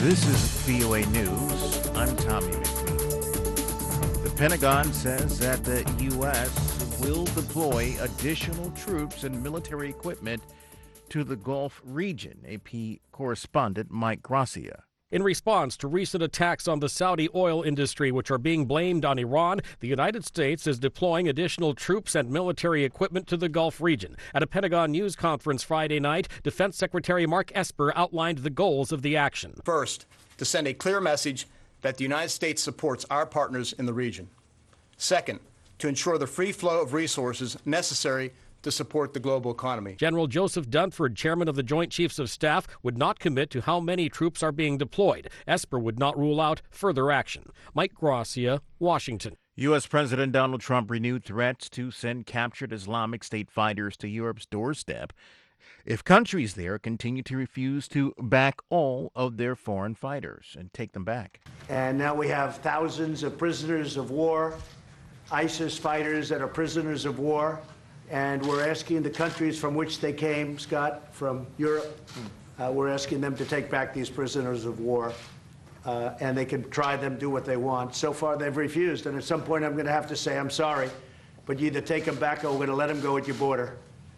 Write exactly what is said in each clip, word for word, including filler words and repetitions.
This is V O A News. I'm Tommy McNeil. The Pentagon says that the U S will deploy additional troops and military equipment to the Gulf region. A P correspondent Mike Gracia. In response to recent attacks on the Saudi oil industry, which are being blamed on Iran, the United States is deploying additional troops and military equipment to the Gulf region. At a Pentagon news conference Friday night, Defense Secretary Mark Esper outlined the goals of the action. First, to send a clear message that the United States supports our partners in the region. Second, to ensure the free flow of resources necessary to support the global economy. General Joseph Dunford, chairman of the Joint Chiefs of Staff, would not commit to how many troops are being deployed. Esper would not rule out further action. Mike Gracia, Washington. U S. President Donald Trump renewed threats to send captured Islamic State fighters to Europe's doorstep if countries there continue to refuse to back all of their foreign fighters and take them back. And now we have thousands of prisoners of war, ISIS fighters that are prisoners of war. And we're asking the countries from which they came, Scott, from Europe, uh, we're asking them to take back these prisoners of war. Uh, and they can try them, do what they want. So far, they've refused. And at some point, I'm going to have to say, I'm sorry, but you either take them back or we're going to let them go at your border.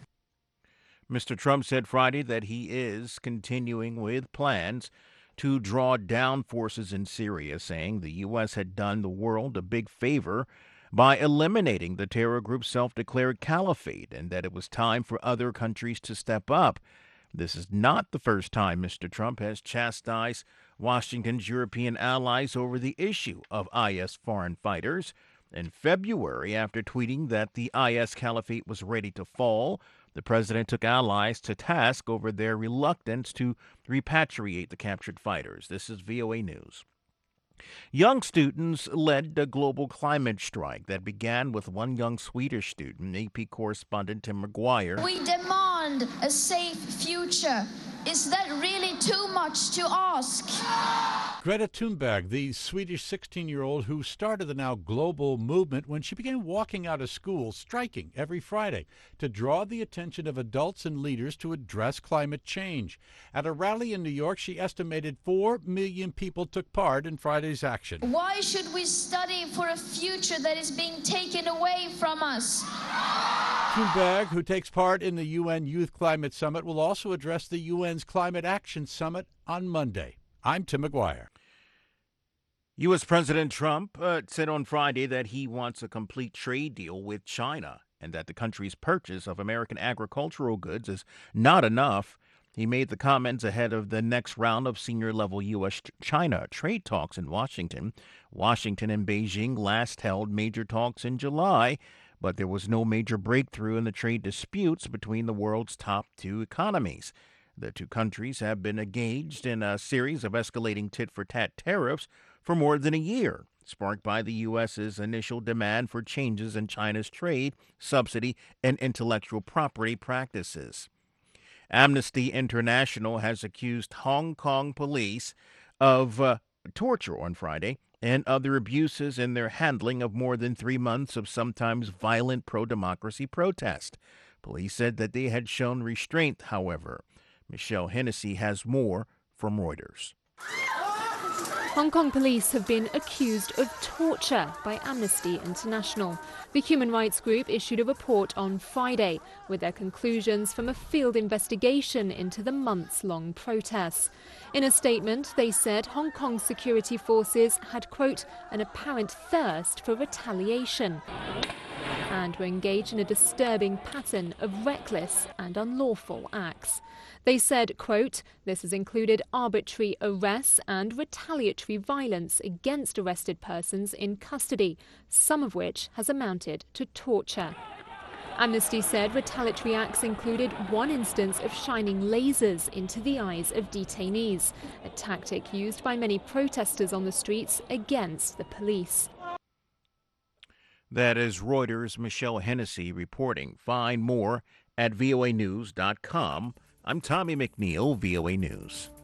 Mister Trump said Friday that he is continuing with plans to draw down forces in Syria, saying the U S had done the world a big favor by eliminating the terror group's self-declared caliphate, and that it was time for other countries to step up. This is not the first time Mister Trump has chastised Washington's European allies over the issue of I S foreign fighters. In February, after tweeting that the I S caliphate was ready to fall, the president took allies to task over their reluctance to repatriate the captured fighters. This is V O A News. Young students led a global climate strike that began with one young Swedish student. A P correspondent Tim McGuire. We demand a safe future. Is that really too much to ask? Greta Thunberg, the Swedish sixteen-year-old who started the now global movement when she began walking out of school, striking every Friday to draw the attention of adults and leaders to address climate change. At a rally in New York, she estimated four million people took part in Friday's action. Why should we study for a future that is being taken away from us? Thunberg, who takes part in the U N Youth Climate Summit, will also address the U N's Climate Action Summit on Monday. I'm Tim McGuire. U S. President Trump uh, said on Friday that he wants a complete trade deal with China and that the country's purchase of American agricultural goods is not enough. He made the comments ahead of the next round of senior-level U S China trade talks in Washington. Washington and Beijing last held major talks in July, but there was no major breakthrough in the trade disputes between the world's top two economies. The two countries have been engaged in a series of escalating tit-for-tat tariffs for more than a year, sparked by the U S's initial demand for changes in China's trade, subsidy, and intellectual property practices. Amnesty International has accused Hong Kong police of uh, torture on Friday and other abuses in their handling of more than three months of sometimes violent pro-democracy protest. Police said that they had shown restraint, however. Michelle Hennessy has more from Reuters. Hong Kong police have been accused of torture by Amnesty International. The human rights group issued a report on Friday with their conclusions from a field investigation into the months-long protests. In a statement, they said Hong Kong security forces had, quote, an apparent thirst for retaliation and were engaged in a disturbing pattern of reckless and unlawful acts. They said, quote, this has included arbitrary arrests and retaliatory violence against arrested persons in custody, some of which has amounted to torture. Amnesty said retaliatory acts included one instance of shining lasers into the eyes of detainees, a tactic used by many protesters on the streets against the police. That is Reuters' Michelle Hennessy reporting. Find more at V O A news dot com. I'm Tommy McNeil, V O A News.